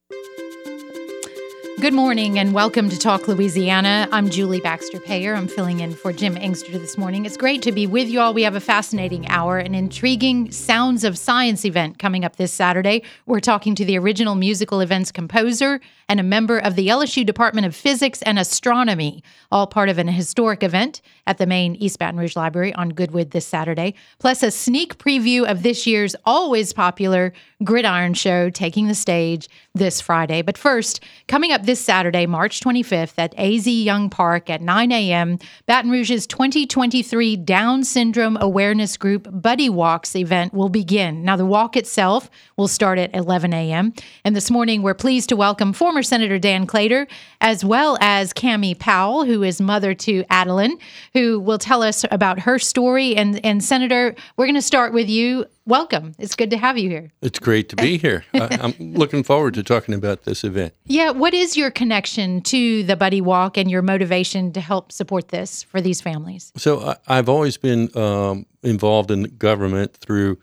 Good morning and welcome to Talk Louisiana. I'm Julie Baxter Payer. I'm filling in for Jim Inkster this morning. It's great to be with you all. We have a fascinating hour, an intriguing Sounds of Science event coming up this Saturday. We're talking to the original musical event's composer and a member of the LSU Department of Physics and Astronomy, all part of an historic event at the main East Baton Rouge Library on Goodwood this Saturday, plus a sneak preview of this year's always popular Gridiron Show taking the stage this Friday. But first, coming up this Saturday, March 25th at AZ Young Park at 9 a.m., Baton Rouge's 2023 Down Syndrome Awareness Group Buddy Walks event will begin. Now, the walk itself will start at 11 a.m. And this morning, we're pleased to welcome former Senator Dan Claytor, as well as Cammie Powell, who is mother to Adeline, who will tell us about her story. And Senator, we're going to start with you. Welcome. It's good to have you here. It's great to be here. I'm looking forward to talking about this event. Yeah. What is your connection to the Buddy Walk and your motivation to help support this for these families? So I've always been involved in government through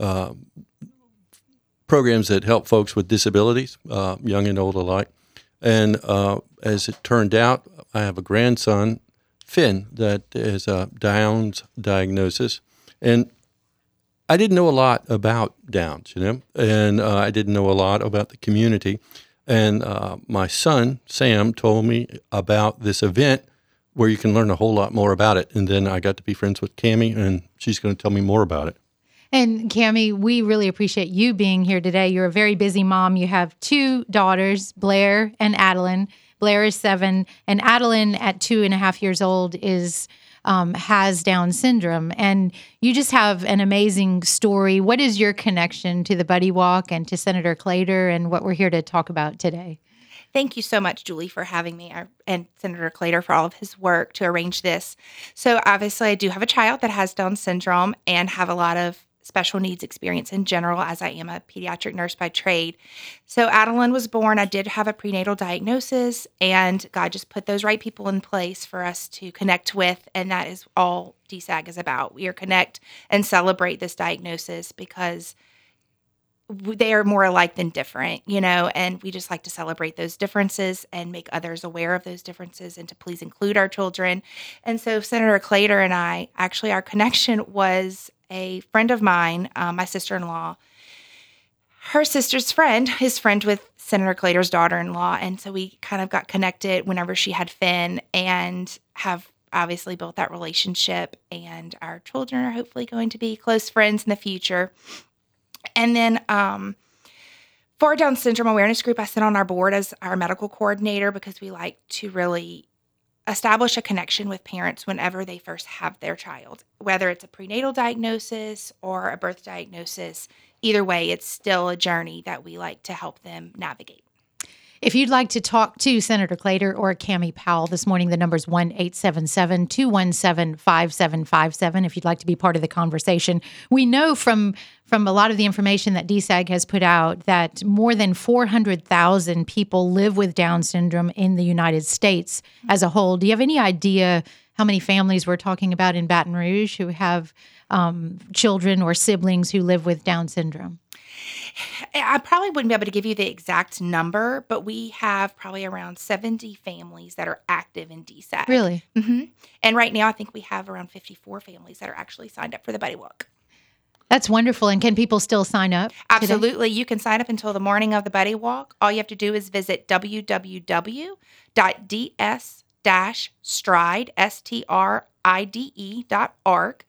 programs that help folks with disabilities, young and old alike. And as it turned out, I have a grandson, Finn, that has a Down's diagnosis. And I didn't know a lot about Downs, and I didn't know a lot about the community. And my son, Sam, told me about this event where you can learn a whole lot more about it. And then I got to be friends with Cammie, and she's going to tell me more about it. And Cammie, we really appreciate you being here today. You're a very busy mom. You have two daughters, Blair and Adeline. Blair is 7, and Adeline at 2.5 years old has Down syndrome. And you just have an amazing story. What is your connection to the Buddy Walk and to Senator Claytor and what we're here to talk about today? Thank you so much, Julie, for having me, and Senator Claytor for all of his work to arrange this. So obviously I do have a child that has Down syndrome and have a lot of special needs experience in general, as I am a pediatric nurse by trade. So Adeline was born. I did have a prenatal diagnosis, and God just put those right people in place for us to connect with, and that is all DSAG is about. We are connect and celebrate this diagnosis because they are more alike than different, and we just like to celebrate those differences and make others aware of those differences and to please include our children. And so Senator Claytor and I, actually our connection was a friend of mine, my sister-in-law, her sister's friend, his friend with Senator Claytor's daughter-in-law. And so we kind of got connected whenever she had Finn and have obviously built that relationship. And our children are hopefully going to be close friends in the future. And then for Down Syndrome Awareness Group, I sit on our board as our medical coordinator because we like to really establish a connection with parents whenever they first have their child, whether it's a prenatal diagnosis or a birth diagnosis. Either way, it's still a journey that we like to help them navigate. If you'd like to talk to Senator Claytor or Cammie Powell this morning, the number is 1-877-217-5757 if you'd like to be part of the conversation. We know from a lot of the information that DSAG has put out that more than 400,000 people live with Down syndrome in the United States as a whole. Do you have any idea how many families we're talking about in Baton Rouge who have children or siblings who live with Down syndrome? I probably wouldn't be able to give you the exact number, but we have probably around 70 families that are active in DSAG. Really? Mm-hmm. And right now, I think we have around 54 families that are actually signed up for the Buddy Walk. That's wonderful. And can people still sign up today? Absolutely. You can sign up until the morning of the Buddy Walk. All you have to do is visit www.stride.org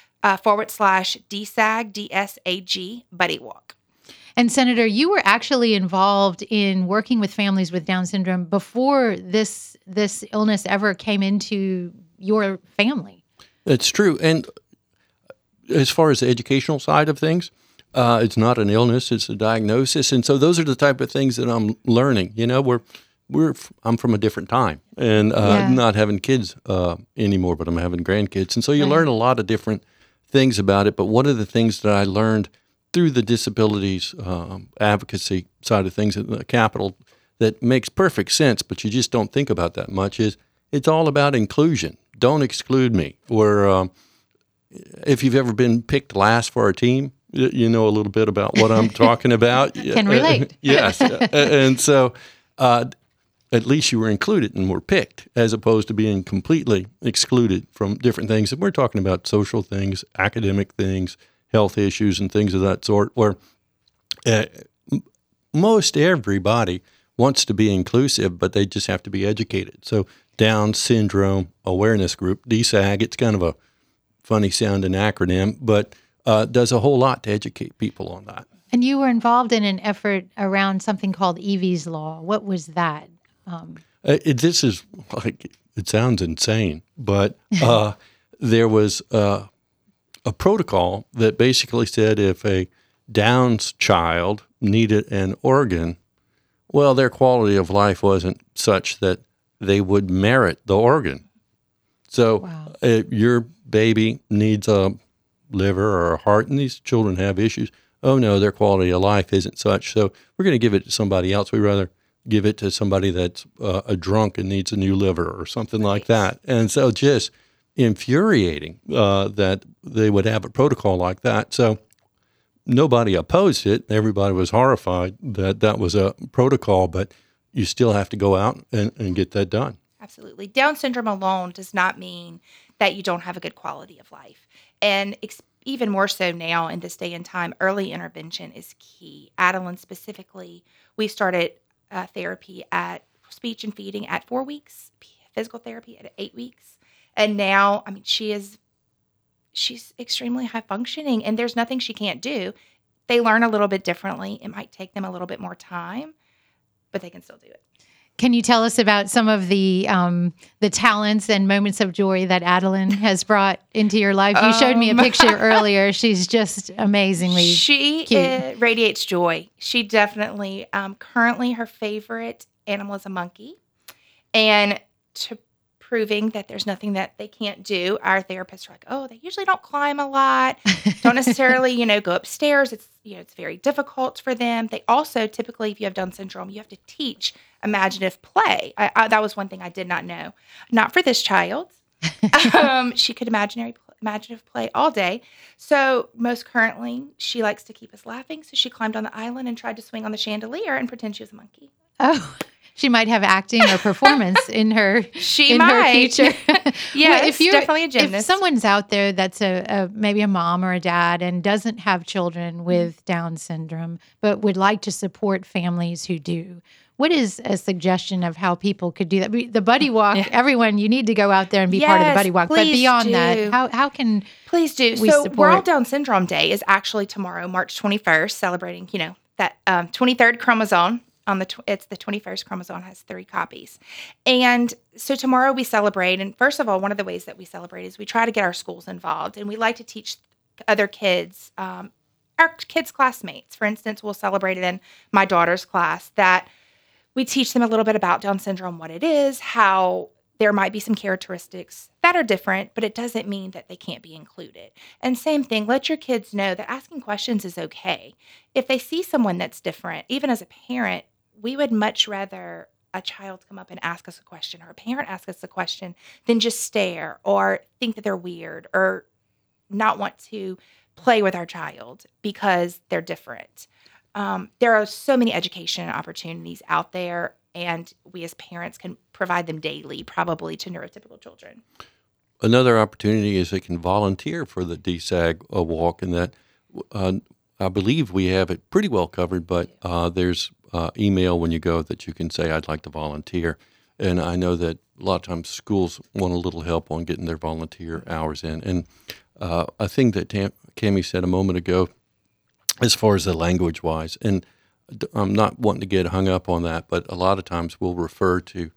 /DSAG DSAG Buddy Walk. And Senator, you were actually involved in working with families with Down syndrome before this illness ever came into your family. It's true. And as far as the educational side of things, it's not an illness, it's a diagnosis. And so those are the type of things that I'm learning. I'm from a different time and not having kids anymore, but I'm having grandkids. And so you learn a lot of different things about it. But one of the things that I learned through the disabilities advocacy side of things at the Capitol that makes perfect sense, but you just don't think about that much, is it's all about inclusion. Don't exclude me. Or if you've ever been picked last for a team, You know a little bit about what I'm talking about. Can relate. Yes. And so at least you were included and were picked, as opposed to being completely excluded from different things. And we're talking about social things, academic things, health issues, and things of that sort, where most everybody wants to be inclusive, but they just have to be educated. So Down Syndrome Awareness Group, DSAG, it's kind of a funny sounding acronym, but does a whole lot to educate people on that. And you were involved in an effort around something called Evie's Law. What was that? This is like, it sounds insane, but there was a protocol that basically said if a Down's child needed an organ, well, their quality of life wasn't such that they would merit the organ. So Wow. if your baby needs a liver or a heart, and these children have issues, oh no, their quality of life isn't such, so we're going to give it to somebody else. We'd rather give it to somebody that's a drunk and needs a new liver or something like that. And so just infuriating that they would have a protocol like that. So nobody opposed it. Everybody was horrified that that was a protocol, but you still have to go out and get that done. Absolutely. Down syndrome alone does not mean that you don't have a good quality of life. And even more so now in this day and time, early intervention is key. Adeline specifically, we started therapy at speech and feeding at 4 weeks, physical therapy at 8 weeks. And now, I mean, she's extremely high functioning and there's nothing she can't do. They learn a little bit differently. It might take them a little bit more time, but they can still do it. Can you tell us about some of the talents and moments of joy that Adeline has brought into your life? You showed me a picture earlier. She's just amazingly cute. Radiates joy. She definitely, currently her favorite animal is a monkey. And to proving that there's nothing that they can't do, our therapists are like, oh, they usually don't climb a lot, don't necessarily, go upstairs. It's, it's very difficult for them. They also typically, if you have Down syndrome, you have to teach imaginative play. That was one thing I did not know. Not for this child. She could imaginative play all day. So most currently, she likes to keep us laughing. So she climbed on the island and tried to swing on the chandelier and pretend she was a monkey. Oh, she might have acting or performance in her her future. Yeah, it's definitely a gymnast. If someone's out there that's maybe a mom or a dad and doesn't have children with Down syndrome, but would like to support families who do, what is a suggestion of how people could do that? The Buddy Walk, everyone, you need to go out there and be part of the Buddy Walk. But beyond that, how can please do? We support? World Down Syndrome Day is actually tomorrow, March 21st, celebrating, that 23rd chromosome. It's the 21st chromosome has 3 copies. And so tomorrow we celebrate. And first of all, one of the ways that we celebrate is we try to get our schools involved. And we like to teach other kids, our kids' classmates. For instance, we'll celebrate it in my daughter's class that we teach them a little bit about Down syndrome, what it is, how there might be some characteristics that are different, but it doesn't mean that they can't be included. And same thing, let your kids know that asking questions is okay. If they see someone that's different, even as a parent, we would much rather a child come up and ask us a question or a parent ask us a question than just stare or think that they're weird or not want to play with our child because they're different. There are so many education opportunities out there, and we as parents can provide them daily, probably to neurotypical children. Another opportunity is they can volunteer for the DSAG walk, and that I believe we have it pretty well covered, but there's email when you go that you can say, I'd like to volunteer. And I know that a lot of times schools want a little help on getting their volunteer hours in. And a thing that Cammie said a moment ago, as far as the language-wise, and I'm not wanting to get hung up on that, but a lot of times we'll refer to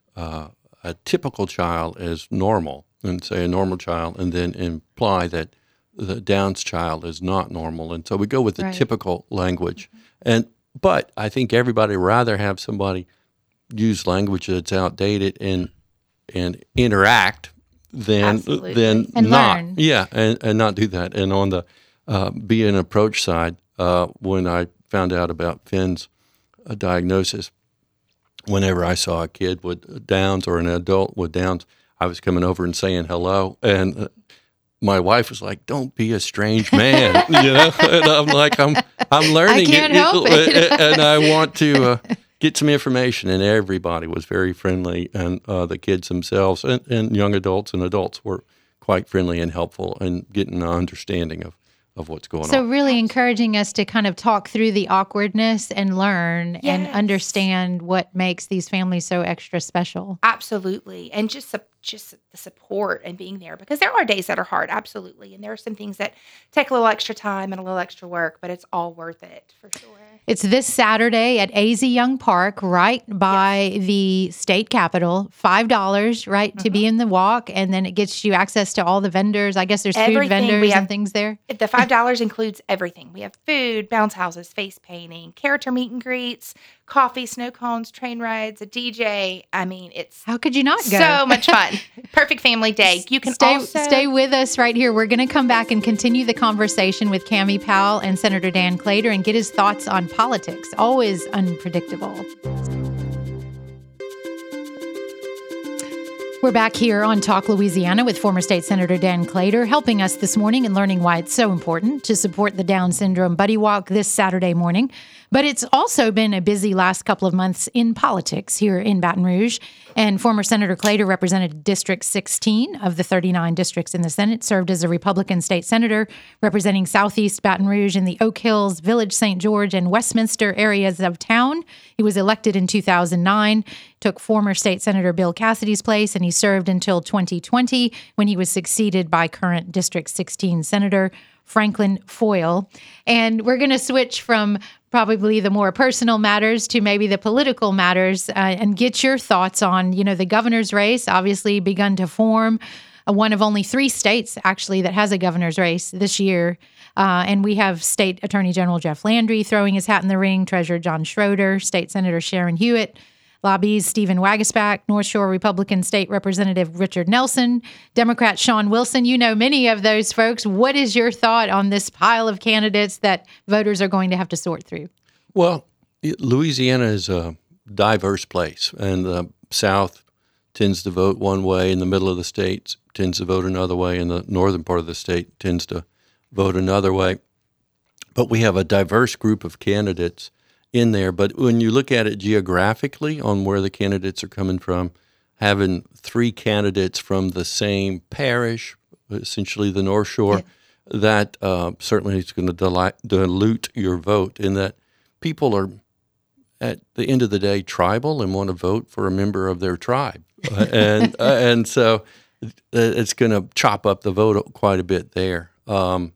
a typical child as normal and say a normal child and then imply that the Down's child is not normal. And so we go with the typical language. But I think everybody would rather have somebody use language that's outdated and interact than and not. Learn. Yeah, and not do that. And on the be an approach side, when I found out about Finn's diagnosis, whenever I saw a kid with Downs or an adult with Downs, I was coming over and saying hello. And my wife was like, "Don't be a strange man," And I'm like, I'm learning. I can't help it. And I want to get some information. And everybody was very friendly, and the kids themselves and young adults and adults were quite friendly and helpful in getting an understanding of what's going on. So really encouraging us to kind of talk through the awkwardness and learn and understand what makes these families so extra special. Absolutely. And just the support and being there, because there are days that are hard. Absolutely. And there are some things that take a little extra time and a little extra work, but it's all worth it for sure. It's this Saturday at AZ Young Park, right by the state capitol. $5, right, to be in the walk, and then it gets you access to all the vendors. I guess there's food vendors and things there. The $5 includes everything. We have food, bounce houses, face painting, character meet and greets, coffee, snow cones, train rides, a DJ. I mean, it's how could you not go? So much fun. Perfect family day. You can stay with us right here. We're going to come back and continue the conversation with Cami Powell and Senator Dan Claytor and get his thoughts on politics. Always unpredictable. We're back here on Talk Louisiana with former State Senator Dan Claytor, helping us this morning and learning why it's so important to support the Down Syndrome Buddy Walk this Saturday morning. But it's also been a busy last couple of months in politics here in Baton Rouge. And former Senator Claytor represented District 16 of the 39 districts in the Senate, served as a Republican state senator representing Southeast Baton Rouge in the Oak Hills, Village St. George, and Westminster areas of town. He was elected in 2009, took former State Senator Bill Cassidy's place, and he served until 2020 when he was succeeded by current District 16 Senator Franklin Foyle. And we're going to switch from probably the more personal matters to maybe the political matters and get your thoughts on, the governor's race, obviously begun to form. One of only 3 states, actually, that has a governor's race this year. And we have State Attorney General Jeff Landry throwing his hat in the ring, Treasurer John Schroeder, State Senator Sharon Hewitt, Lobby's Stephen Waguespack, North Shore Republican State Representative Richard Nelson, Democrat Sean Wilson. You know many of those folks. What is your thought on this pile of candidates that voters are going to have to sort through? Well, Louisiana is a diverse place, and the South tends to vote one way, and the middle of the state tends to vote another way, and the northern part of the state tends to vote another way. But we have a diverse group of candidates in there. But when you look at it geographically on where the candidates are coming from, having 3 candidates from the same parish, essentially the North Shore, that certainly is going to dilute your vote, in that people are, at the end of the day, tribal and want to vote for a member of their tribe. And so it's going to chop up the vote quite a bit there. Out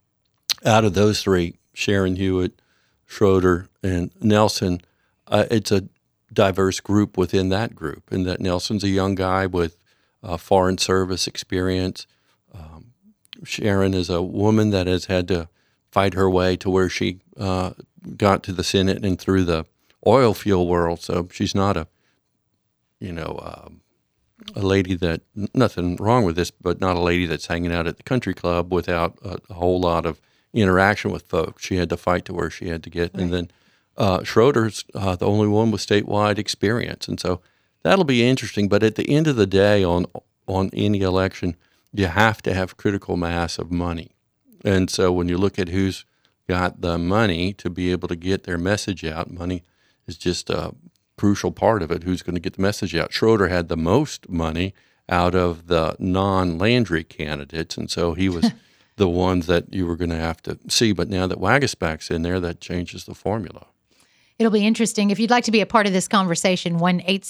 of those 3, Sharon Hewitt, Schroeder, and Nelson, it's a diverse group within that group, and that Nelson's a young guy with foreign service experience. Sharon is a woman that has had to fight her way to where she got to the Senate and through the oil field world, so she's not a lady that, nothing wrong with this, but not a lady that's hanging out at the country club without a whole lot of interaction with folks. She had to fight to where she had to get. Right. And then Schroeder's the only one with statewide experience. And so that'll be interesting. But at the end of the day, on any election, you have to have critical mass of money. And so when you look at who's got the money to be able to get their message out, money is just a crucial part of it. Who's going to get the message out? Schroeder had the most money out of the non-Landry candidates. And so he was the ones that you were going to have to see. But now that Waguespack's in there, that changes the formula. It'll be interesting. If you'd like to be a part of this conversation,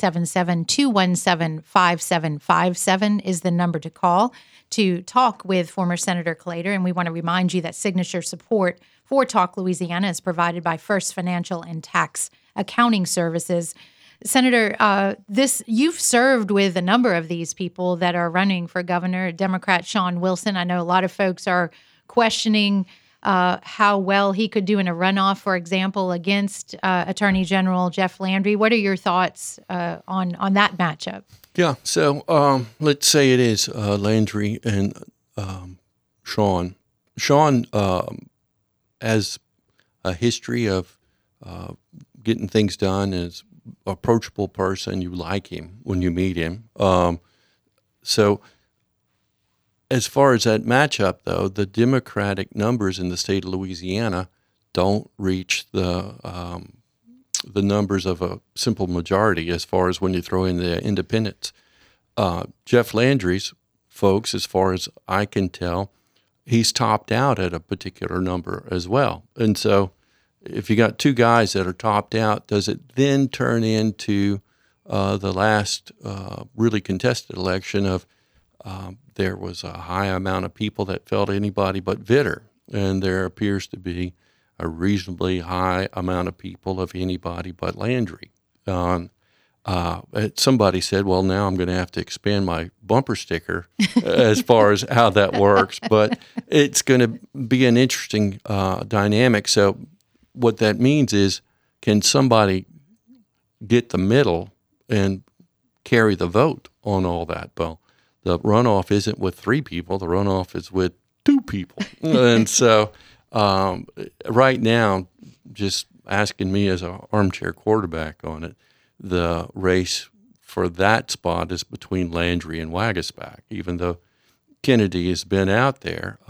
1-877-217-5757 is the number to call to talk with former Senator Claytor. And we want to remind you that signature support for Talk Louisiana is provided by First Financial and Tax Accounting Services. Senator, you've served with a number of these people that are running for governor. Democrat Sean Wilson, I know a lot of folks are questioning how well he could do in a runoff, for example, against Attorney General Jeff Landry. What are your thoughts on that matchup? Yeah, so let's say it is Landry and Sean. Sean has a history of getting things done, is approachable person. You like him when you meet him. So as far as that matchup, though, the Democratic numbers in the state of Louisiana don't reach the numbers of a simple majority as far as when you throw in the independents. Jeff Landry's folks, as far as I can tell, he's topped out at a particular number as well. And so if you got two guys that are topped out, does it then turn into the last really contested election of there was a high amount of people that felt anybody but Vitter, and there appears to be a reasonably high amount of people of anybody but Landry. Somebody said, well, now I'm going to have to expand my bumper sticker as far as how that works, but it's going to be an interesting dynamic. So what that means is, can somebody get the middle and carry the vote on all that? Well, the runoff isn't with three people. The runoff is with two people. And so right now, just asking me as an armchair quarterback on it, the race for that spot is between Landry and Waguespack, even though Kennedy has been out there.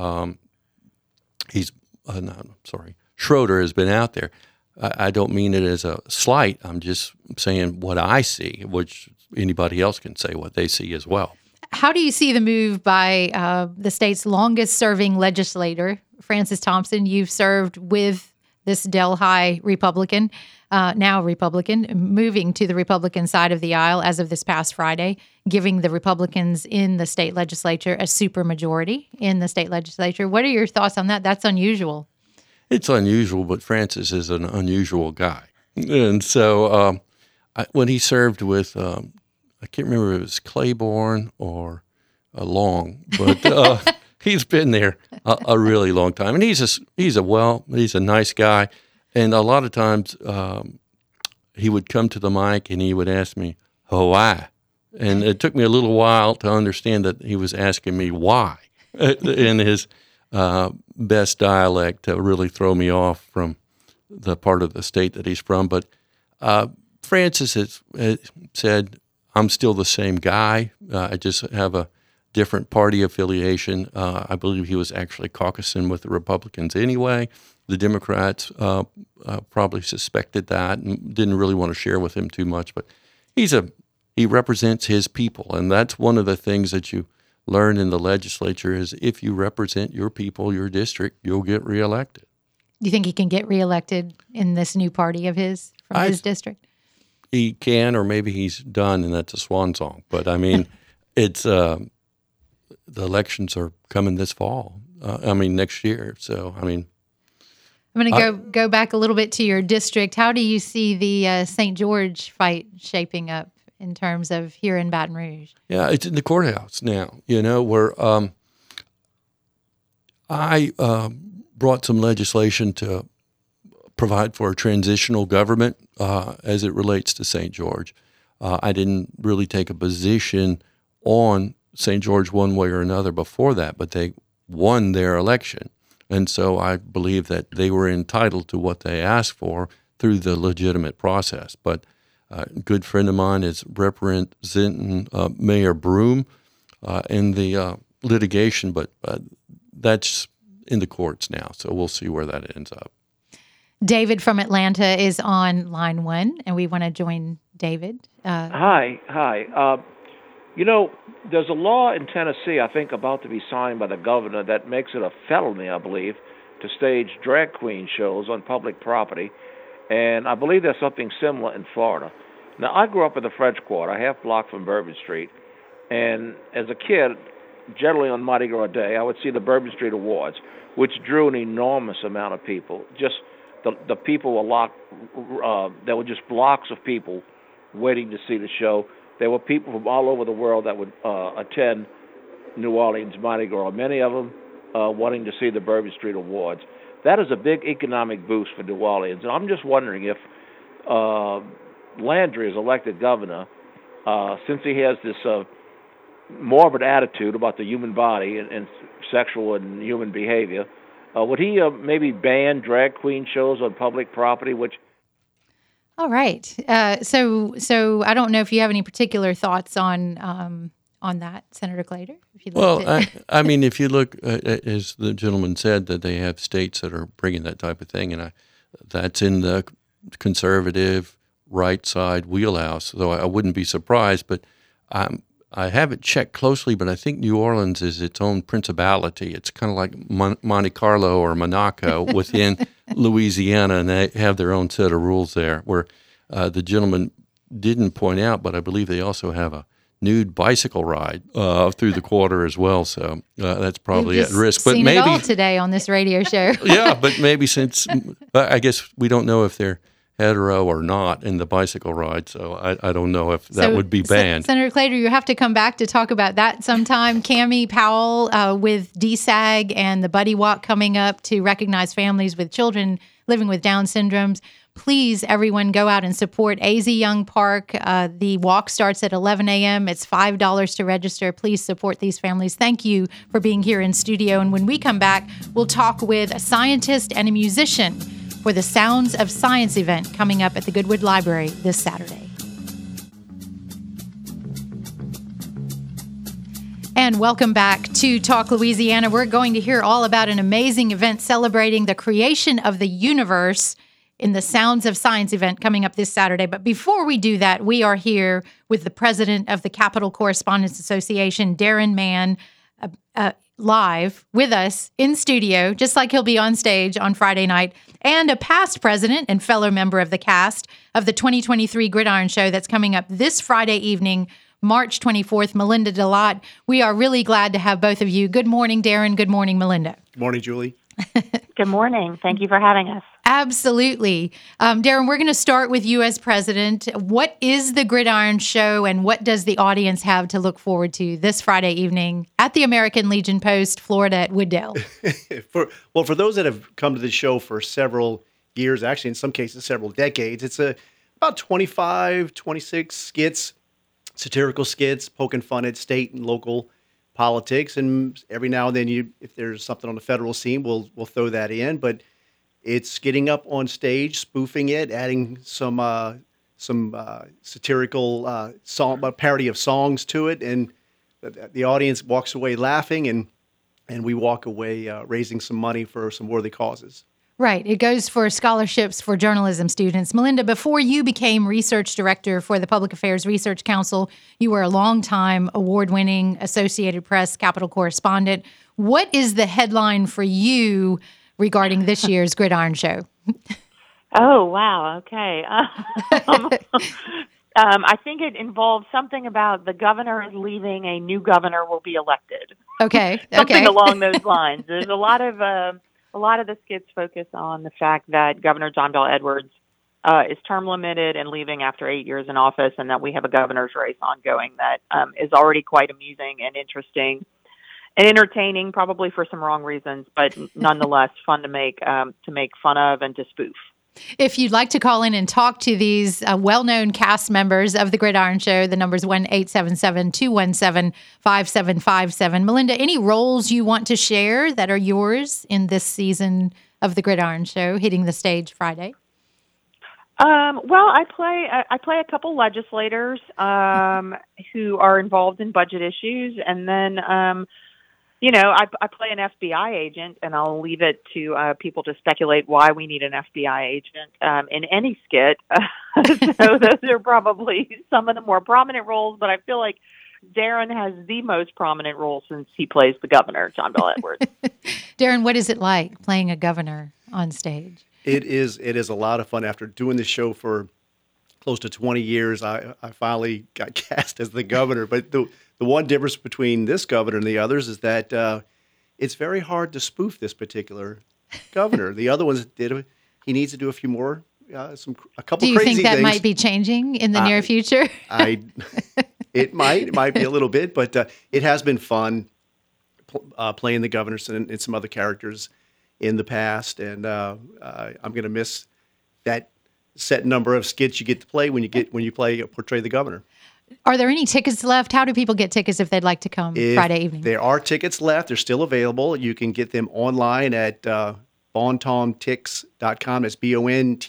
Schroeder has been out there. I don't mean it as a slight. I'm just saying what I see, which anybody else can say what they see as well. How do you see the move by the state's longest-serving legislator, Francis Thompson? You've served with this Delhi Republican, now Republican, moving to the Republican side of the aisle as of this past Friday, giving the Republicans in the state legislature a supermajority in the state legislature. What are your thoughts on that? That's unusual. It's unusual, but Francis is an unusual guy. And so when he served with I can't remember if it was Claiborne or Long, but he's been there a really long time, and he's a nice guy, and a lot of times he would come to the mic and he would ask me why, and it took me a little while to understand that he was asking me why in his best dialect to really throw me off from the part of the state that he's from. But Francis has said, I'm still the same guy. I just have a different party affiliation. I believe he was actually caucusing with the Republicans anyway. The Democrats probably suspected that and didn't really want to share with him too much. But he represents his people, and that's one of the things that you learn in the legislature is if you represent your people, your district, you'll get reelected. Do you think he can get reelected in this new party of his from his district? He can, or maybe he's done, and that's a swan song. But I mean, it's the elections are coming this fall. Next year. So I mean, I'm going to go back a little bit to your district. How do you see the St. George fight shaping up in terms of here in Baton Rouge? Yeah, it's in the courthouse now. Where I brought some legislation to provide for a transitional government as it relates to St. George. I didn't really take a position on St. George one way or another before that, but they won their election. And so I believe that they were entitled to what they asked for through the legitimate process. But a good friend of mine is representing Mayor Broome in the litigation, but that's in the courts now, so we'll see where that ends up. David from Atlanta is on line one, and we want to join David. Hi. There's a law in Tennessee, I think, about to be signed by the governor that makes it a felony, I believe, to stage drag queen shows on public property. And I believe there's something similar in Florida. Now, I grew up in the French Quarter, a half block from Bourbon Street. And as a kid, generally on Mardi Gras Day, I would see the Bourbon Street Awards, which drew an enormous amount of people. Just the people were locked. There were just blocks of people waiting to see the show. There were people from all over the world that would attend New Orleans Mardi Gras, many of them wanting to see the Bourbon Street Awards. That is a big economic boost for New Orleans. And I'm just wondering if Landry is elected governor, since he has this morbid attitude about the human body and sexual and human behavior, would he maybe ban drag queen shows on public property, which... All right. So I don't know if you have any particular thoughts on on that, Senator Claytor? If you'd Well, like to. I mean, if you look, as the gentleman said, that they have states that are bringing that type of thing, and that's in the conservative right side wheelhouse, though I wouldn't be surprised. But I haven't checked closely, but I think New Orleans is its own principality. It's kind of like Monte Carlo or Monaco within Louisiana, and they have their own set of rules there, where the gentleman didn't point out, but I believe they also have a nude bicycle ride through the quarter as well. So that's probably at risk. But seen maybe it all today on this radio show. yeah, but maybe since I guess we don't know if they're hetero or not in the bicycle ride, so I don't know if that would be banned. Senator Claytor, you have to come back to talk about that sometime. Cammie Powell with DSAG and the Buddy Walk coming up to recognize families with children living with Down syndromes. Please, everyone, go out and support AZ Young Park. The walk starts at 11 a.m. It's $5 to register. Please support these families. Thank you for being here in studio. And when we come back, we'll talk with a scientist and a musician for the Sounds of Science event coming up at the Goodwood Library this Saturday. And welcome back to Talk Louisiana. We're going to hear all about an amazing event celebrating the creation of the universe in the Sounds of Science event coming up this Saturday. But before we do that, we are here with the president of the Capitol Correspondents Association, Darren Mann, live with us in studio, just like he'll be on stage on Friday night, and a past president and fellow member of the cast of the 2023 Gridiron Show that's coming up this Friday evening, March 24th, Melinda DeLotte. We are really glad to have both of you. Good morning, Darren. Good morning, Melinda. Good morning, Julie. Good morning. Thank you for having us. Absolutely. Darren, we're going to start with you as president. What is the Gridiron Show, and what does the audience have to look forward to this Friday evening at the American Legion Post, Florida at Wooddale? For those that have come to the show for several years, actually in some cases several decades, it's about 25, 26 skits, satirical skits, poking fun at state and local politics, and every now and then, if there's something on the federal scene, we'll throw that in. But it's getting up on stage, spoofing it, adding some satirical song, a parody of songs to it, and the audience walks away laughing, and we walk away raising some money for some worthy causes. Right. It goes for scholarships for journalism students. Melinda, before you became research director for the Public Affairs Research Council, you were a longtime award-winning Associated Press Capitol correspondent. What is the headline for you regarding this year's Gridiron Show? Oh, wow. Okay. I think it involves something about the governor is leaving, a new governor will be elected. Okay. Something along those lines. There's a lot of the skits focus on the fact that Governor John Bel Edwards is term limited and leaving after 8 years in office, and that we have a governor's race ongoing that is already quite amusing and interesting and entertaining, probably for some wrong reasons, but nonetheless fun to make fun of and to spoof. If you'd like to call in and talk to these well-known cast members of The Gridiron Show, the number's 1-877-217-5757. Melinda, any roles you want to share that are yours in this season of The Gridiron Show, hitting the stage Friday? Well, I play a couple legislators who are involved in budget issues, and then I play an FBI agent, and I'll leave it to people to speculate why we need an FBI agent in any skit. So those are probably some of the more prominent roles, but I feel like Darren has the most prominent role since he plays the governor, John Bel Edwards. Darren, what is it like playing a governor on stage? It is a lot of fun. After doing this show for close to 20 years, I finally got cast as the governor. But the one difference between this governor and the others is that it's very hard to spoof this particular governor. The other ones he needs to do a few more, a couple crazy things. Do you think that might be changing in the near future? It might be a little bit, but it has been fun playing the governor and some other characters in the past, and I'm going to miss that set number of skits you get to play when you portray the governor. Are there any tickets left? How do people get tickets if they'd like to come Friday evening? There are tickets left. They're still available. You can get them online at bontemps.com. That's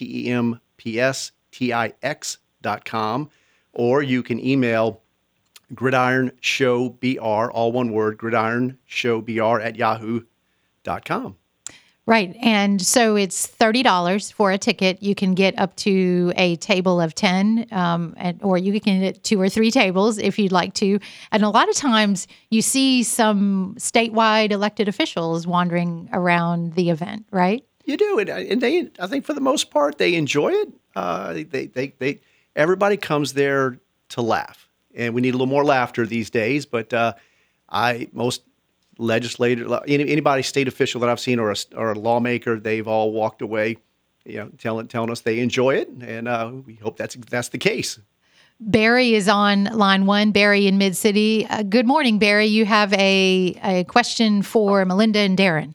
BONTEMPSTIX.com. Or you can email gridironshowbr, all one word, gridironshowbr at yahoo.com. Right. And so it's $30 for a ticket. You can get up to a table of 10, or you can get 2 or 3 tables if you'd like to. And a lot of times you see some statewide elected officials wandering around the event, right? You do. And they, I think for the most part, they enjoy it. Everybody comes there to laugh. And we need a little more laughter these days. But most legislators, anybody state official that I've seen or a lawmaker, they've all walked away, telling us they enjoy it, and we hope that's the case. Barry is on line 1. Barry in Mid-City. Good morning, Barry. You have a question for Melinda and Darren.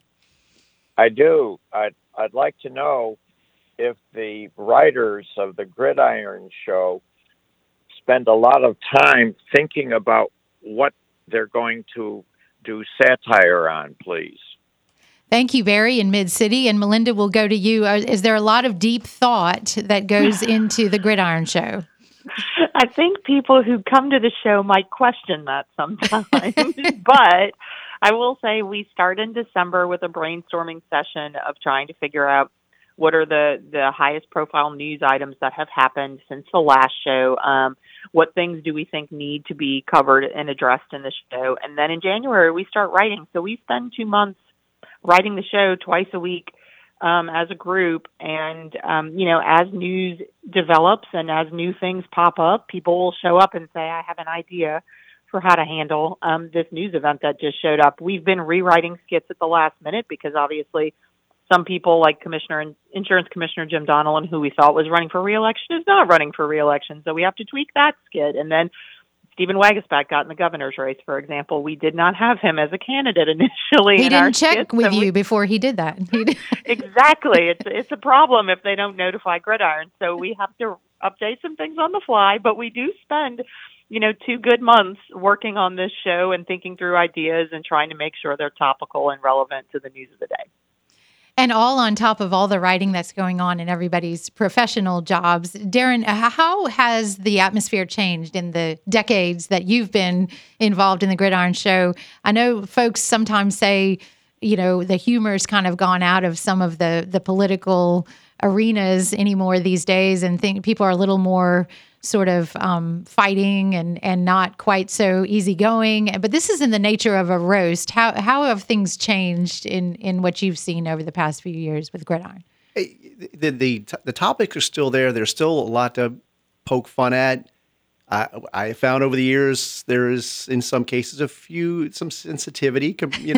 I do. I'd like to know if the writers of the Gridiron Show spend a lot of time thinking about what they're going to do satire on, please. Thank you, Barry in Mid-City. And Melinda, we'll go to you. Is there a lot of deep thought that goes into the Gridiron Show? I think people who come to the show might question that sometimes. But I will say we start in December with a brainstorming session of trying to figure out what are the highest profile news items that have happened since the last show. What things do we think need to be covered and addressed in the show? And then in January, we start writing. So we spend 2 months writing the show twice a week as a group. And, as news develops and as new things pop up, people will show up and say, I have an idea for how to handle this news event that just showed up. We've been rewriting skits at the last minute because obviously some people like Insurance Commissioner Jim Donnellan, who we thought was running for re-election, is not running for re-election. So we have to tweak that skit. And then Stephen Wagaspak got in the governor's race, for example. We did not have him as a candidate initially. He didn't check with you before he did that. Exactly. It's a problem if they don't notify Gridiron. So we have to update some things on the fly, but we do spend 2 good months working on this show and thinking through ideas and trying to make sure they're topical and relevant to the news of the day. And all on top of all the writing that's going on in everybody's professional jobs. Darren, how has the atmosphere changed in the decades that you've been involved in the Gridiron Show? I know folks sometimes say, the humor's kind of gone out of some of the political arenas anymore these days, and think people are a little more sort of fighting and not quite so easygoing. But this is in the nature of a roast. How have things changed in what you've seen over the past few years with Gridiron? The topics are still there. There's still a lot to poke fun at. I found over the years there is, in some cases, some sensitivity,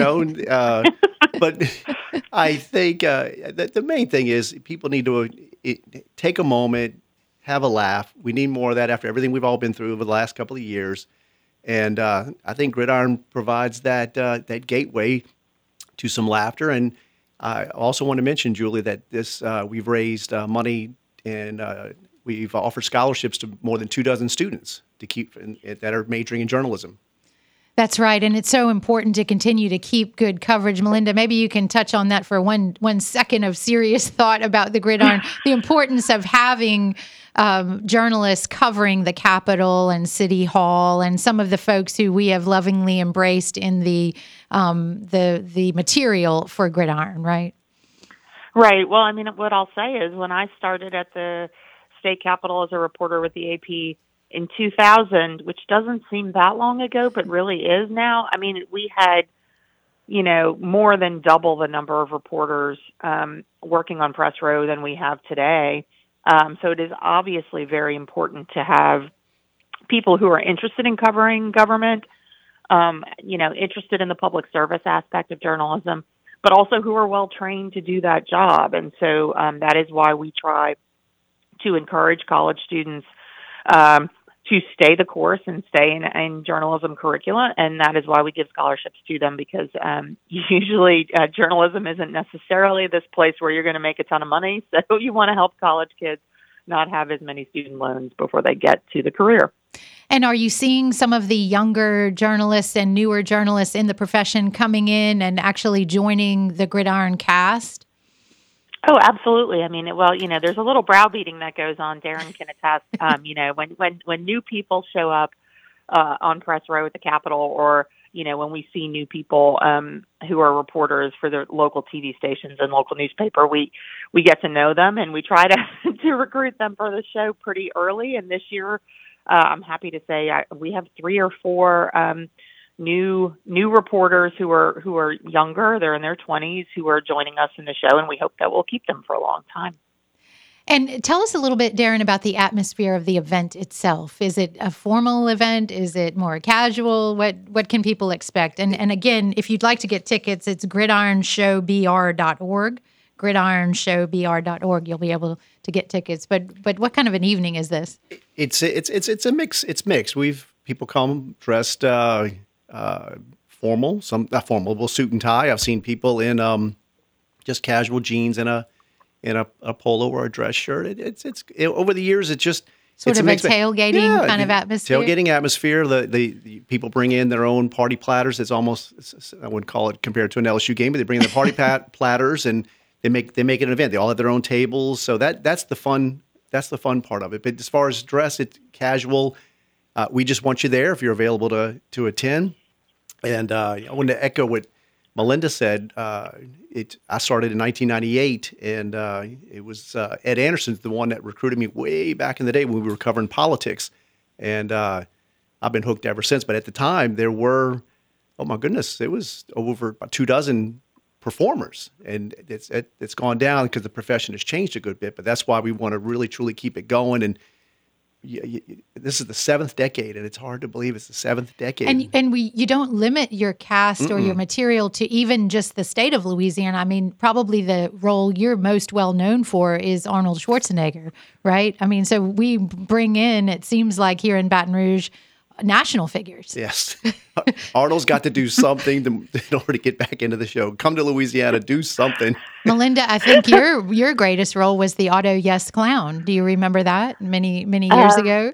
but I think the main thing is people need to take a moment, have a laugh. We need more of that after everything we've all been through over the last couple of years. And I think Gridiron provides that gateway to some laughter. And I also want to mention, Julie, that we've raised money and we've offered scholarships to more than 24 students that are majoring in journalism. That's right. And it's so important to continue to keep good coverage. Melinda, maybe you can touch on that for one second of serious thought about the Gridiron, the importance of having journalists covering the Capitol and City Hall and some of the folks who we have lovingly embraced in the material for Gridiron, right? Right. Well, I mean, what I'll say is when I started at the state capitol as a reporter with the AP in 2000, which doesn't seem that long ago, but really is now. I mean, we had, more than double the number of reporters working on press row than we have today. So it is obviously very important to have people who are interested in covering government, interested in the public service aspect of journalism, but also who are well trained to do that job. And so that is why we try to encourage college students to stay the course and stay in journalism curricula. And that is why we give scholarships to them, because usually journalism isn't necessarily this place where you're going to make a ton of money. So you want to help college kids not have as many student loans before they get to the career. And are you seeing some of the younger journalists and newer journalists in the profession coming in and actually joining the Gridiron cast? Oh, absolutely. I mean, there's a little browbeating that goes on. Darren can attest. When new people show up, on press row at the Capitol, or when we see new people who are reporters for the local TV stations and local newspaper, we get to know them, and we try to recruit them for the show pretty early. And this year, I'm happy to say we have 3 or 4 new reporters who are younger. They're in their 20s who are joining us in the show, and we hope that we'll keep them for a long time. And tell us a little bit, Darren, about the atmosphere of the event itself. Is it a formal event? Is it more casual? What can people expect? And again, if you'd like to get tickets, it's gridironshowbr.org. gridironshowbr.org. You'll be able to get tickets. But what kind of an evening is this? It's a mix. It's mixed. People come dressed formal, some not formal, well, suit and tie. I've seen people in just casual jeans and a polo or a dress shirt. It's over the years, it's just sort of a tailgating kind of atmosphere. Tailgating atmosphere. The people bring in their own party platters. It's almost, I wouldn't call it compared to an LSU game, but they bring in their party platters and they make it an event. They all have their own tables. So that's the fun part of it. But as far as dress, it's casual. We just want you there if you're available to attend. And I want to echo what Melinda said. I started in 1998, and it was Ed Anderson, the one that recruited me way back in the day when we were covering politics. And I've been hooked ever since. But at the time, there were, oh my goodness, it was over about 24 performers. And it's gone down because the profession has changed a good bit. But that's why we want to really, truly keep it going. And this is the 7th decade, and it's hard to believe it's the 7th decade. And you don't limit your cast or your material to even just the state of Louisiana. I mean, probably the role you're most well known for is Arnold Schwarzenegger, right? I mean, so we bring in, it seems like here in Baton Rouge, national figures. Yes. Arnold's got to do something in order to get back into the show. Come to Louisiana, do something. Melinda, I think your greatest role was the Auto Yes Clown. Do you remember that many years ago?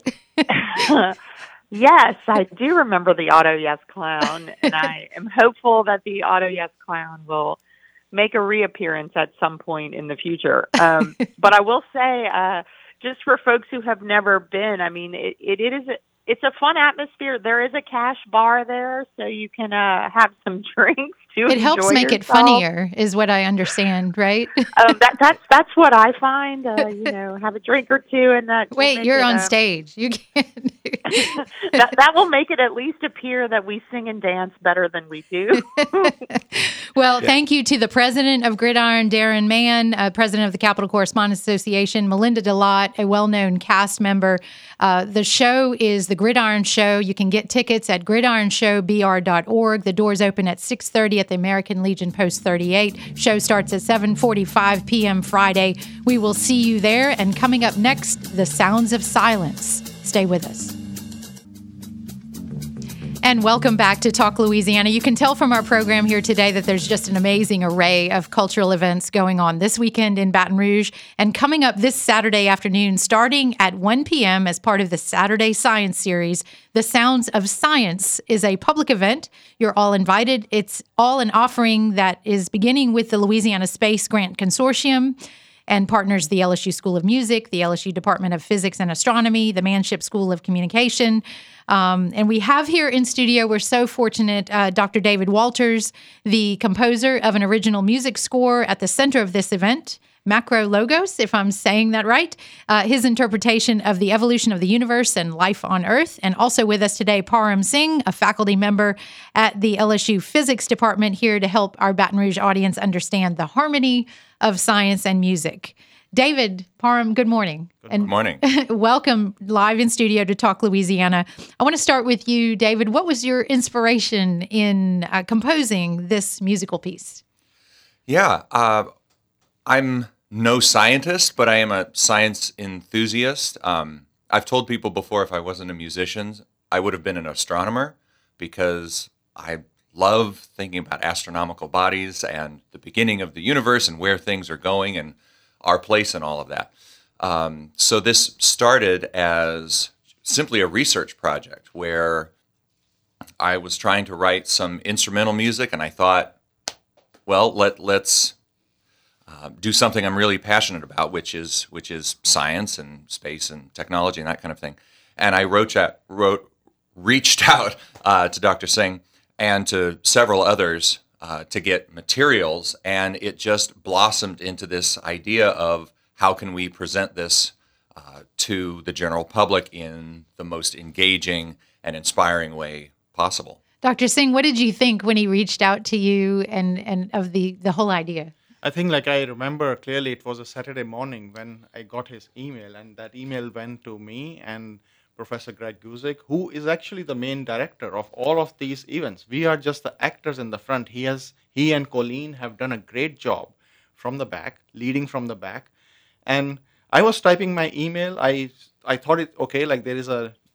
Yes, I do remember the Auto Yes Clown, and I am hopeful that the Auto Yes Clown will make a reappearance at some point in the future. But I will say, just for folks who have never been, I mean, it's a fun atmosphere. There is a cash bar there, so you can have some drinks too. It helps make it funnier, is what I understand, right? That's what I find. Have a drink or two, and that. Wait, you're on stage. You can't. that will make it at least appear that we sing and dance better than we do. Well, thank you to the president of Gridiron, Darren Mann, president of the Capitol Correspondents Association, Melinda DeLotte, a well-known cast member. The show is the Gridiron Show. You can get tickets at gridironshowbr.org. The doors open at 6:30 at the American Legion Post 38. Show starts at 7:45 p.m. Friday. We will see you there. And coming up next, The Sounds of Silence. Stay with us. And welcome back to Talk Louisiana. You can tell from our program here today that there's just an amazing array of cultural events going on this weekend in Baton Rouge and coming up this Saturday afternoon, starting at 1 p.m. as part of the Saturday Science Series. The Sounds of Science is a public event. You're all invited. It's all an offering that is beginning with the Louisiana Space Grant Consortium and partners the LSU School of Music, the LSU Department of Physics and Astronomy, the Manship School of Communication. And we have here in studio, we're so fortunate, Dr. David Walters, the composer of an original music score at the center of this event, Macro Logos, if I'm saying that right, his interpretation of the evolution of the universe and life on Earth. And also with us today, Param Singh, a faculty member at the LSU Physics Department, here to help our Baton Rouge audience understand the harmony of science and music. David, Param, good morning. Good morning. Welcome live in studio to Talk Louisiana. I want to start with you, David. What was your inspiration in composing this musical piece? Yeah, I'm no scientist, but I am a science enthusiast. I've told people before if I wasn't a musician, I would have been an astronomer because I love thinking about astronomical bodies and the beginning of the universe and where things are going and our place in all of that. So this started as simply a research project where I was trying to write some instrumental music, and I thought, well, let's do something I'm really passionate about, which is science and space and technology and that kind of thing. And I wrote reached out to Dr. Singh and to several others to get materials, and it just blossomed into this idea of how can we present this to the general public in the most engaging and inspiring way possible. Dr. Singh, what did you think when he reached out to you and of the whole idea? I think, like, I remember clearly, it was a Saturday morning when I got his email, and that email went to me and Professor Greg Guzik, who is actually the main director of all of these events. We are just the actors in the front. He and Colleen have done a great job from the back, leading from the back. And I was typing my email. I thought there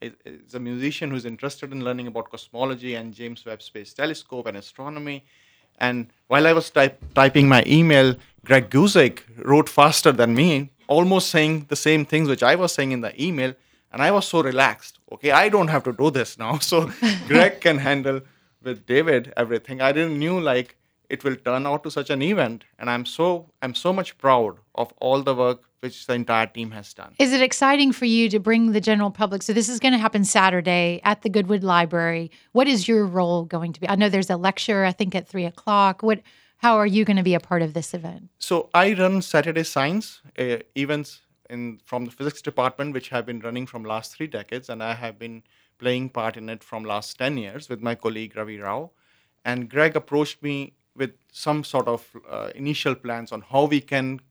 is a musician who's interested in learning about cosmology and James Webb Space Telescope and astronomy. And while I was typing my email, Greg Guzik wrote faster than me, almost saying the same things which I was saying in the email. And I was so relaxed. Okay, I don't have to do this now. So Greg can handle with David everything. I didn't knew like it will turn out to such an event. And I'm so much proud of all the work which the entire team has done. Is it exciting for you to bring the general public? So this is going to happen Saturday at the Goodwood Library. What is your role going to be? I know there's a lecture, I think, at 3:00. How are you going to be a part of this event? So I run Saturday Science events from the physics department, which have been running from last 3 decades, and I have been playing part in it from last 10 years with my colleague Ravi Rao. And Greg approached me with some sort of initial plans on how we can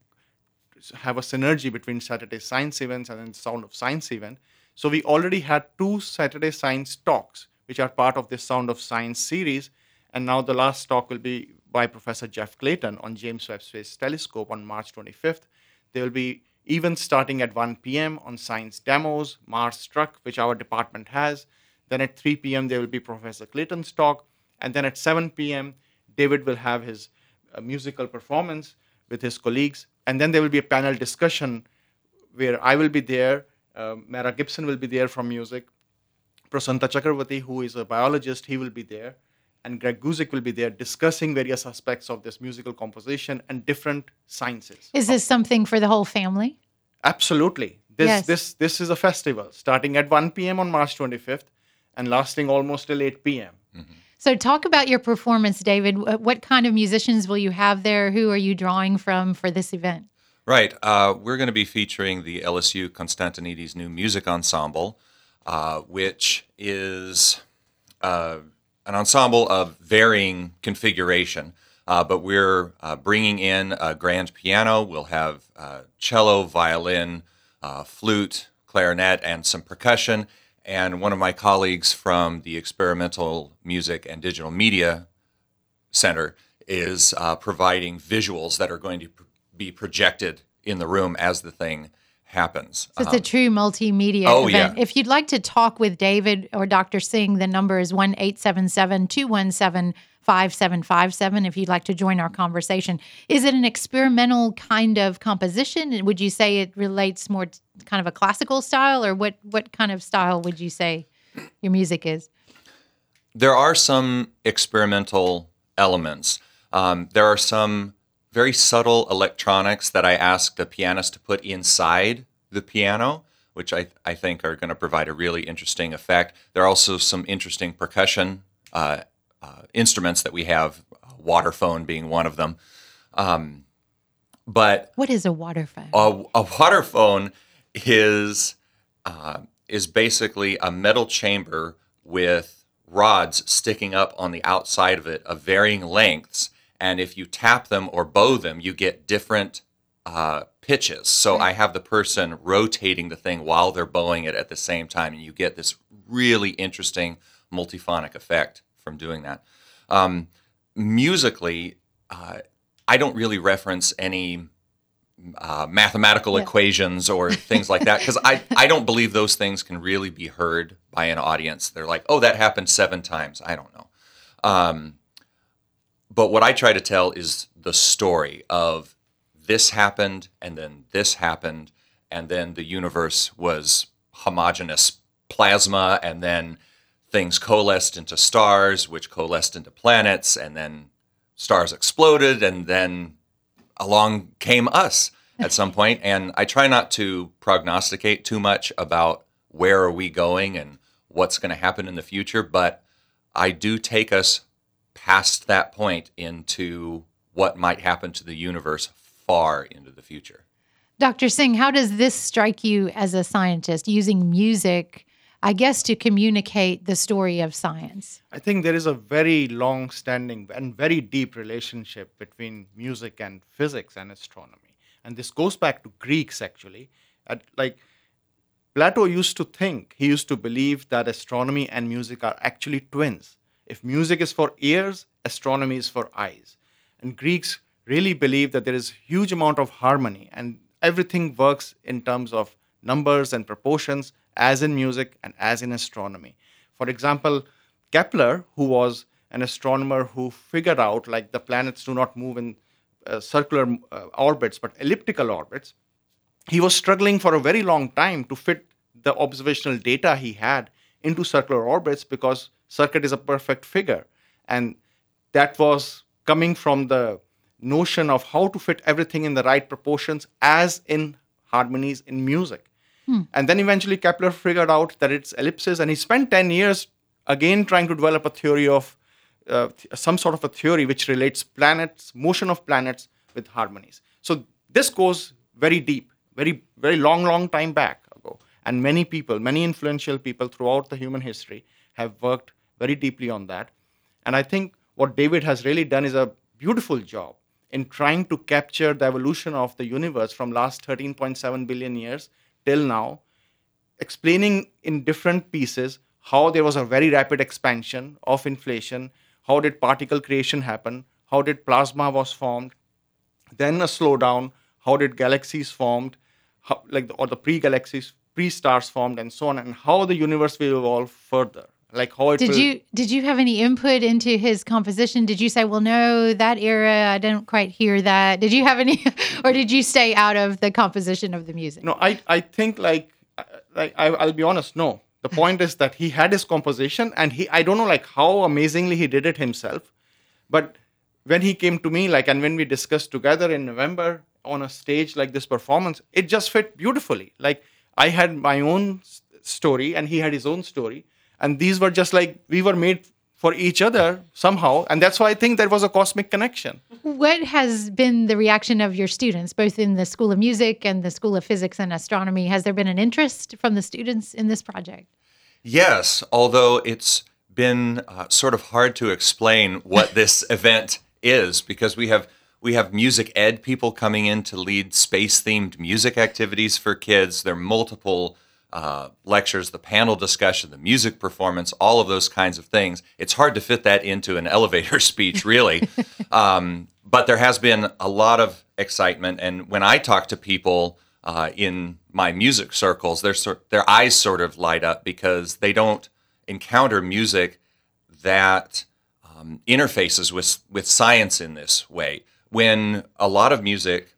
have a synergy between Saturday Science events and then Sound of Science event. So we already had 2 Saturday Science talks, which are part of this Sound of Science series. And now the last talk will be by Professor Jeff Clayton on James Webb Space Telescope on March 25th. There will be events starting at 1 p.m. on science demos, Mars Truck, which our department has. Then at 3 p.m., there will be Professor Clayton's talk. And then at 7 p.m., David will have his musical performance with his colleagues. And then there will be a panel discussion where I will be there, Mara Gibson will be there from music, Prasanta Chakravarti, who is a biologist, he will be there, and Greg Guzik will be there discussing various aspects of this musical composition and different sciences. Is this something for the whole family? Absolutely. Yes. This is a festival starting at 1 p.m. on March 25th and lasting almost till 8 p.m. Mm-hmm. So talk about your performance, David. What kind of musicians will you have there? Who are you drawing from for this event? Right. We're going to be featuring the LSU Constantinides New Music Ensemble, which is an ensemble of varying configuration. But we're bringing in a grand piano. We'll have cello, violin, flute, clarinet, and some percussion. And one of my colleagues from the Experimental Music and Digital Media Center is providing visuals that are going to be projected in the room as the thing happens. So it's a true multimedia event. Yeah. If you'd like to talk with David or Dr. Singh, the number is 1-877-217-5757 if you'd like to join our conversation. Is it an experimental kind of composition? Would you say it relates more to kind of a classical style, or what kind of style would you say your music is? There are some experimental elements. There are some very subtle electronics that I asked the pianist to put inside the piano, which I think are going to provide a really interesting effect. There are also some interesting percussion instruments that we have, waterphone being one of them. But what is a waterphone? A waterphone is basically a metal chamber with rods sticking up on the outside of it of varying lengths. And if you tap them or bow them, you get different pitches. So I have the person rotating the thing while they're bowing it at the same time, and you get this really interesting multiphonic effect from doing that. Musically, I don't really reference any mathematical equations or things like that, because I don't believe those things can really be heard by an audience. They're like, oh, that happened 7 times. I don't know. But what I try to tell is the story of this happened, and then this happened, and then the universe was homogeneous plasma, and then things coalesced into stars, which coalesced into planets, and then stars exploded, and then along came us at some point. And I try not to prognosticate too much about where are we going and what's going to happen in the future, but I do take us past that point into what might happen to the universe far into the future. Dr. Singh, how does this strike you as a scientist, using music, I guess, to communicate the story of science? I think there is a very long-standing and very deep relationship between music and physics and astronomy. And this goes back to Greeks, actually. Like Plato used to think, he used to believe that astronomy and music are actually twins. If music is for ears, astronomy is for eyes. And Greeks really believe that there is a huge amount of harmony and everything works in terms of numbers and proportions, as in music and as in astronomy. For example, Kepler, who was an astronomer who figured out like the planets do not move in circular orbits, but elliptical orbits, he was struggling for a very long time to fit the observational data he had into circular orbits because circuit is a perfect figure. And that was coming from the notion of how to fit everything in the right proportions as in harmonies in music. And then eventually Kepler figured out that it's ellipses, and he spent 10 years again trying to develop a theory of some sort of a theory which relates planets, motion of planets with harmonies. So this goes very deep, very, very long time back ago. And many people, many influential people throughout the human history have worked very deeply on that. And I think what David has really done is a beautiful job in trying to capture the evolution of the universe from last 13.7 billion years till now, explaining in different pieces how there was a very rapid expansion of inflation, how did particle creation happen, how did plasma was formed, then a slowdown, how did galaxies formed, how, or the pre-galaxies, pre-stars formed, and so on, and how the universe will evolve further. Like how it Did you have any input into his composition? Did you say, well, no, that era, I didn't quite hear that. Did you have any, or did you stay out of the composition of the music? No, I think I'll be honest, no. The point is that he had his composition, and I don't know like how amazingly he did it himself. But when he came to me, and when we discussed together in November on a stage like this performance, it just fit beautifully. Like I had my own story and he had his own story. And these were just like, we were made for each other somehow. And that's why I think there was a cosmic connection. What has been the reaction of your students, both in the School of Music and the School of Physics and Astronomy? Has there been an interest from the students in this project? Yes, although it's been sort of hard to explain what this event is, because we have music ed people coming in to lead space-themed music activities for kids. There are multiple lectures, the panel discussion, the music performance, all of those kinds of things. It's hard to fit that into an elevator speech, really. But there has been a lot of excitement. And when I talk to people in my music circles, their eyes sort of light up because they don't encounter music that interfaces with science in this way. When a lot of music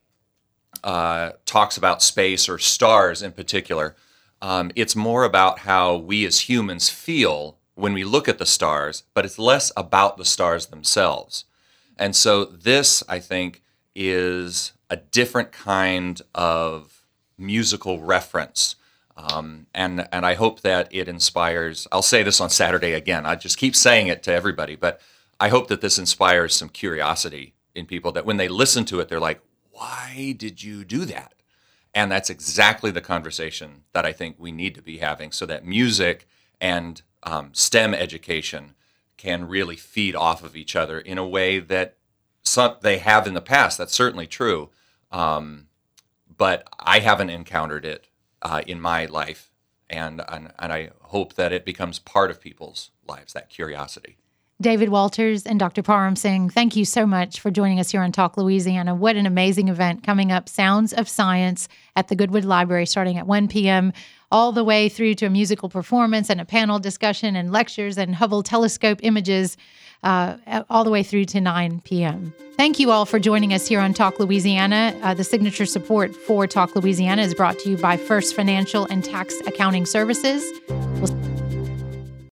talks about space or stars in particular, it's more about how we as humans feel when we look at the stars, but it's less about the stars themselves. And so this, I think, is a different kind of musical reference. And I hope that it inspires, I'll say this on Saturday again, I just keep saying it to everybody, but I hope that this inspires some curiosity in people, that when they listen to it, they're like, why did you do that? And that's exactly the conversation that I think we need to be having, so that music and STEM education can really feed off of each other in a way that they have in the past. That's certainly true. But I haven't encountered it in my life. And I hope that it becomes part of people's lives, that curiosity. David Walters and Dr. Param Singh, thank you so much for joining us here on Talk Louisiana. What an amazing event coming up. Sounds of Science at the Goodwood Library starting at 1 p.m., all the way through to a musical performance and a panel discussion and lectures and Hubble telescope images, all the way through to 9 p.m. Thank you all for joining us here on Talk Louisiana. The signature support for Talk Louisiana is brought to you by First Financial and Tax Accounting Services.